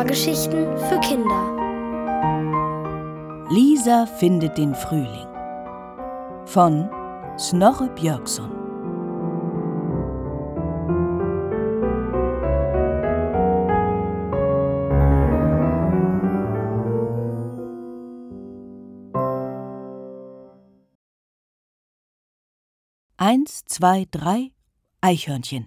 Hörgeschichten für Kinder. Lisa findet den Frühling von Snorre Björkson. Eins, zwei, drei, Eichhörnchen.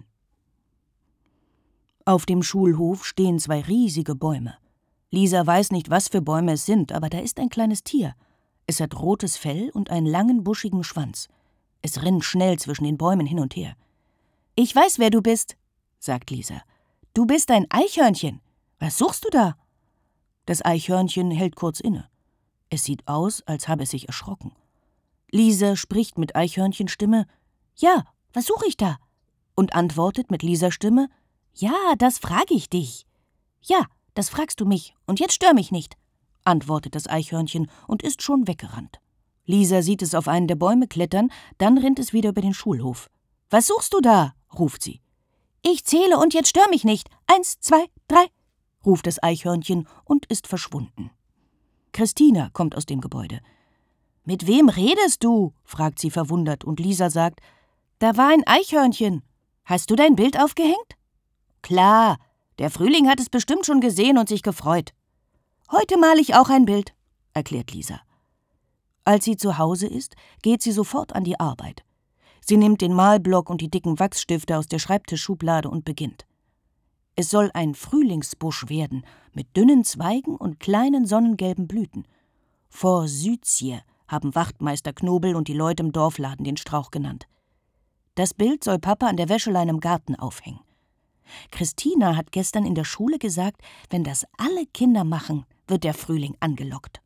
Auf dem Schulhof stehen zwei riesige Bäume. Lisa weiß nicht, was für Bäume es sind, aber da ist ein kleines Tier. Es hat rotes Fell und einen langen, buschigen Schwanz. Es rennt schnell zwischen den Bäumen hin und her. »Ich weiß, wer du bist«, sagt Lisa. »Du bist ein Eichhörnchen. Was suchst du da?« Das Eichhörnchen hält kurz inne. Es sieht aus, als habe es sich erschrocken. Lisa spricht mit Eichhörnchenstimme: »Ja, was suche ich da?« und antwortet mit Lisas Stimme: »Ja, das frage ich dich.« »Ja, das fragst du mich, und jetzt stör mich nicht«, antwortet das Eichhörnchen und ist schon weggerannt. Lisa sieht es auf einen der Bäume klettern, dann rennt es wieder über den Schulhof. »Was suchst du da?« ruft sie. »Ich zähle und jetzt stör mich nicht. 1, 2, 3«, ruft das Eichhörnchen und ist verschwunden. Christina kommt aus dem Gebäude. »Mit wem redest du?« fragt sie verwundert, und Lisa sagt: »Da war ein Eichhörnchen. Hast du dein Bild aufgehängt?« »Klar, der Frühling hat es bestimmt schon gesehen und sich gefreut.« »Heute male ich auch ein Bild«, erklärt Lisa. Als sie zu Hause ist, geht sie sofort an die Arbeit. Sie nimmt den Malblock und die dicken Wachsstifte aus der Schreibtischschublade und beginnt. Es soll ein Frühlingsbusch werden, mit dünnen Zweigen und kleinen sonnengelben Blüten. Forsythie haben Wachtmeister Knobel und die Leute im Dorfladen den Strauch genannt. Das Bild soll Papa an der Wäscheleine im Garten aufhängen. Christina hat gestern in der Schule gesagt, wenn das alle Kinder machen, wird der Frühling angelockt.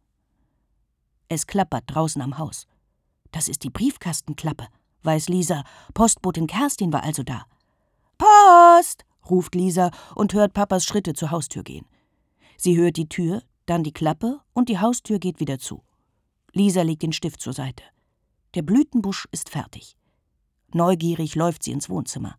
Es klappert draußen am Haus. Das ist die Briefkastenklappe, weiß Lisa. Postbotin Kerstin war also da. »Post«, ruft Lisa und hört Papas Schritte zur Haustür gehen. Sie hört die Tür, dann die Klappe und die Haustür geht wieder zu. Lisa legt den Stift zur Seite. Der Blütenbusch ist fertig. Neugierig läuft sie ins Wohnzimmer.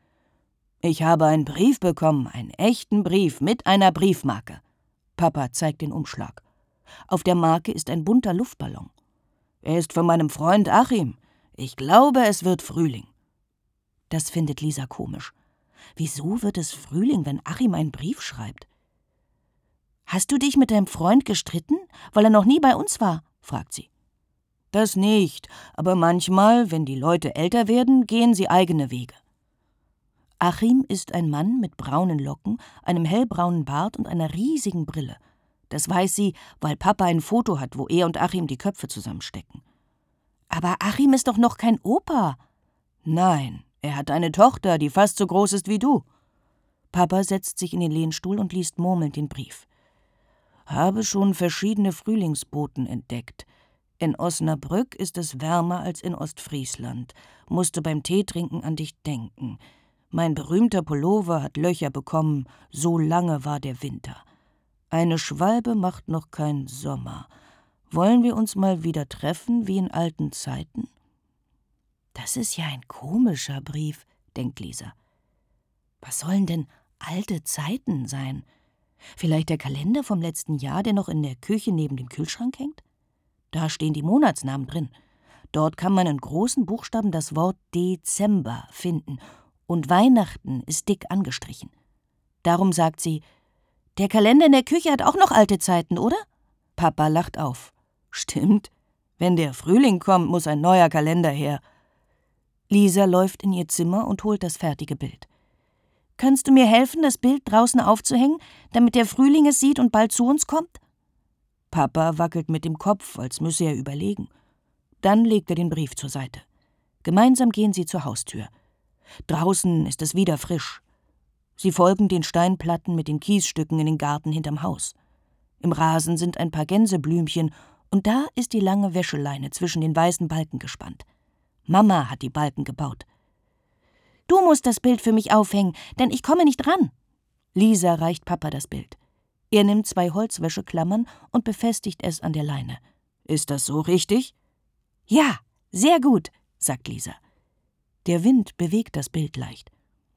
»Ich habe einen Brief bekommen, einen echten Brief mit einer Briefmarke.« Papa zeigt den Umschlag. Auf der Marke ist ein bunter Luftballon. »Er ist von meinem Freund Achim. Ich glaube, es wird Frühling.« Das findet Lisa komisch. Wieso wird es Frühling, wenn Achim einen Brief schreibt? »Hast du dich mit deinem Freund gestritten, weil er noch nie bei uns war?« fragt sie. »Das nicht, aber manchmal, wenn die Leute älter werden, gehen sie eigene Wege.« Achim ist ein Mann mit braunen Locken, einem hellbraunen Bart und einer riesigen Brille. Das weiß sie, weil Papa ein Foto hat, wo er und Achim die Köpfe zusammenstecken. »Aber Achim ist doch noch kein Opa.« »Nein, er hat eine Tochter, die fast so groß ist wie du.« Papa setzt sich in den Lehnstuhl und liest murmelnd den Brief. »Habe schon verschiedene Frühlingsboten entdeckt. In Osnabrück ist es wärmer als in Ostfriesland. Musste beim Teetrinken an dich denken. Mein berühmter Pullover hat Löcher bekommen, so lange war der Winter. Eine Schwalbe macht noch keinen Sommer. Wollen wir uns mal wieder treffen, wie in alten Zeiten?« Das ist ja ein komischer Brief, denkt Lisa. Was sollen denn alte Zeiten sein? Vielleicht der Kalender vom letzten Jahr, der noch in der Küche neben dem Kühlschrank hängt? Da stehen die Monatsnamen drin. Dort kann man in großen Buchstaben das Wort Dezember finden. Und Weihnachten ist dick angestrichen. Darum sagt sie: »Der Kalender in der Küche hat auch noch alte Zeiten, oder?« Papa lacht auf. »Stimmt. Wenn der Frühling kommt, muss ein neuer Kalender her.« Lisa läuft in ihr Zimmer und holt das fertige Bild. »Kannst du mir helfen, das Bild draußen aufzuhängen, damit der Frühling es sieht und bald zu uns kommt?« Papa wackelt mit dem Kopf, als müsse er überlegen. Dann legt er den Brief zur Seite. Gemeinsam gehen sie zur Haustür. Draußen ist es wieder frisch. Sie folgen den Steinplatten mit den Kiesstücken in den Garten hinterm Haus. Im Rasen sind ein paar Gänseblümchen und da ist die lange Wäscheleine zwischen den weißen Balken gespannt. Mama hat die Balken gebaut. »Du musst das Bild für mich aufhängen, denn ich komme nicht ran.« Lisa reicht Papa das Bild. Er nimmt 2 Holzwäscheklammern und befestigt es an der Leine. »Ist das so richtig?« »Ja, sehr gut«, sagt Lisa. Der Wind bewegt das Bild leicht.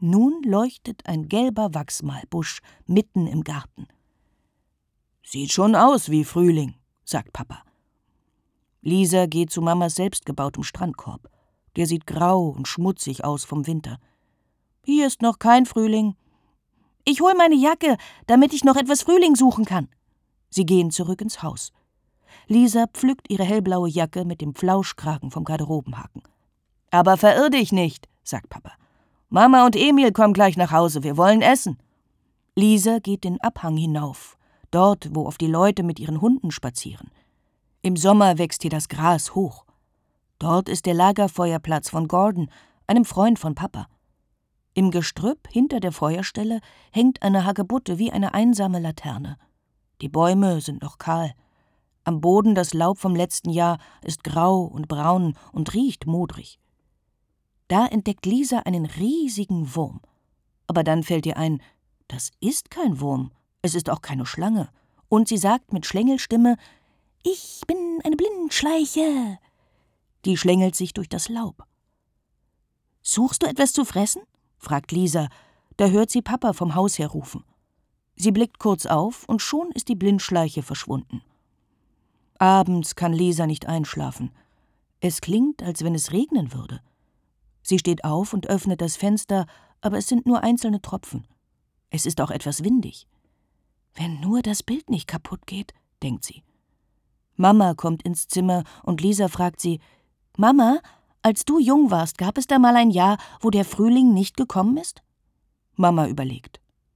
Nun leuchtet ein gelber Wachsmalbusch mitten im Garten. »Sieht schon aus wie Frühling«, sagt Papa. Lisa geht zu Mamas selbstgebautem Strandkorb. Der sieht grau und schmutzig aus vom Winter. »Hier ist noch kein Frühling.« »Ich hol meine Jacke, damit ich noch etwas Frühling suchen kann.« Sie gehen zurück ins Haus. Lisa pflückt ihre hellblaue Jacke mit dem Flauschkragen vom Garderobenhaken. »Aber verirr dich nicht«, sagt Papa. »Mama und Emil kommen gleich nach Hause, wir wollen essen.« Lisa geht den Abhang hinauf, dort, wo auf die Leute mit ihren Hunden spazieren. Im Sommer wächst hier das Gras hoch. Dort ist der Lagerfeuerplatz von Gordon, einem Freund von Papa. Im Gestrüpp hinter der Feuerstelle hängt eine Hagebutte wie eine einsame Laterne. Die Bäume sind noch kahl. Am Boden das Laub vom letzten Jahr ist grau und braun und riecht modrig. Da entdeckt Lisa einen riesigen Wurm. Aber dann fällt ihr ein, das ist kein Wurm, es ist auch keine Schlange. Und sie sagt mit Schlängelstimme, »Ich bin eine Blindschleiche.« Die schlängelt sich durch das Laub. »Suchst du etwas zu fressen?« fragt Lisa. Da hört sie Papa vom Haus her rufen. Sie blickt kurz auf und schon ist die Blindschleiche verschwunden. Abends kann Lisa nicht einschlafen. Es klingt, als wenn es regnen würde. Sie steht auf und öffnet das Fenster, aber es sind nur einzelne Tropfen. Es ist auch etwas windig. Wenn nur das Bild nicht kaputt geht, denkt sie. Mama kommt ins Zimmer und Lisa fragt sie, »Mama, als du jung warst, gab es da mal ein Jahr, wo der Frühling nicht gekommen ist?« Mama überlegt.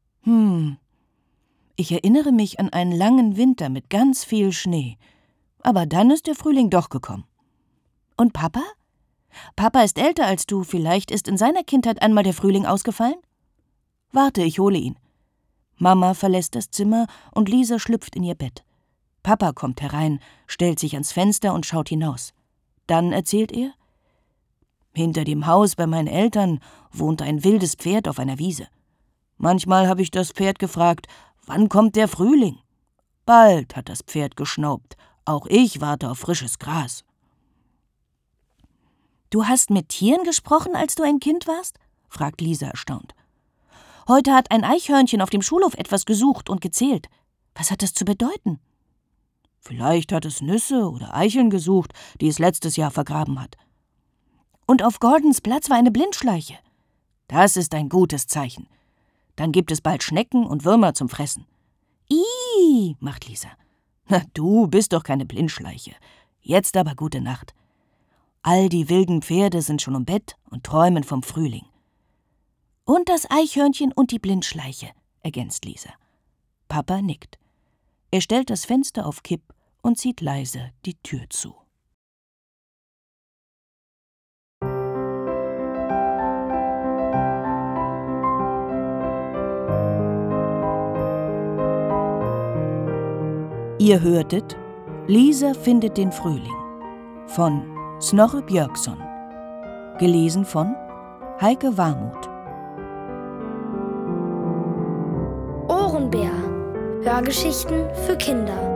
Ich erinnere mich an einen langen Winter mit ganz viel Schnee. Aber dann ist der Frühling doch gekommen. Und Papa? Papa ist älter als du, vielleicht ist in seiner Kindheit einmal der Frühling ausgefallen? Warte, ich hole ihn. Mama verlässt das Zimmer und Lisa schlüpft in ihr Bett. Papa kommt herein, stellt sich ans Fenster und schaut hinaus. Dann erzählt er, hinter dem Haus bei meinen Eltern wohnt ein wildes Pferd auf einer Wiese. Manchmal habe ich das Pferd gefragt, wann kommt der Frühling? Bald, hat das Pferd geschnaubt. Auch ich warte auf frisches Gras. »Du hast mit Tieren gesprochen, als du ein Kind warst?« fragt Lisa erstaunt. »Heute hat ein Eichhörnchen auf dem Schulhof etwas gesucht und gezählt. Was hat das zu bedeuten?« »Vielleicht hat es Nüsse oder Eicheln gesucht, die es letztes Jahr vergraben hat.« »Und auf Gordons Platz war eine Blindschleiche.« »Das ist ein gutes Zeichen. Dann gibt es bald Schnecken und Würmer zum Fressen.« »Ih«, macht Lisa. »Na, du bist doch keine Blindschleiche. Jetzt aber gute Nacht. All die wilden Pferde sind schon im Bett und träumen vom Frühling.« »Und das Eichhörnchen und die Blindschleiche«, ergänzt Lisa. Papa nickt. Er stellt das Fenster auf Kipp und zieht leise die Tür zu. Ihr hörtet Lisa findet den Frühling von Snorre Björkson, gelesen von Heike Warmuth. Ohrenbär. Hörgeschichten für Kinder.